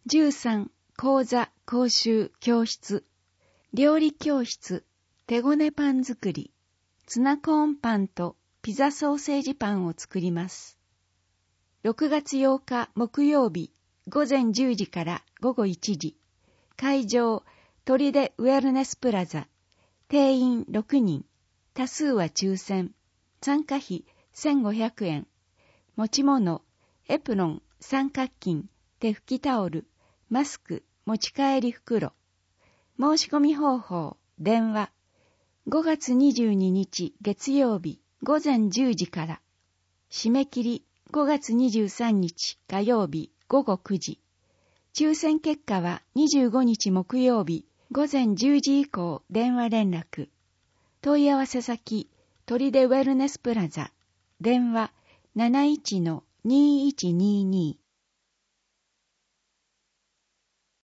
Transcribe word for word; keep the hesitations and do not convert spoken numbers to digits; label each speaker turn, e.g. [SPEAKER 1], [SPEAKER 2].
[SPEAKER 1] じゅうさん講座講習教室料理教室手ごねパン作りツナコーンパンとピザソーセージパンを作ります。ろくがつようか木曜日午前じゅうじから午後いちじ会場砦ウェルネスプラザ定員ろくにん多数は抽選参加費せんごひゃくえん持ち物エプロン三角巾手拭きタオルマスク、持ち帰り袋。申し込み方法、電話。ごがつにじゅうににち月曜日午前じゅうじから。締め切りごがつにじゅうさんにち火曜日午後くじ。抽選結果はにじゅうごにち木曜日午前じゅうじ以降電話連絡。問い合わせ先、砦ウェルネスプラザ。電話 なないちのにいちにーにー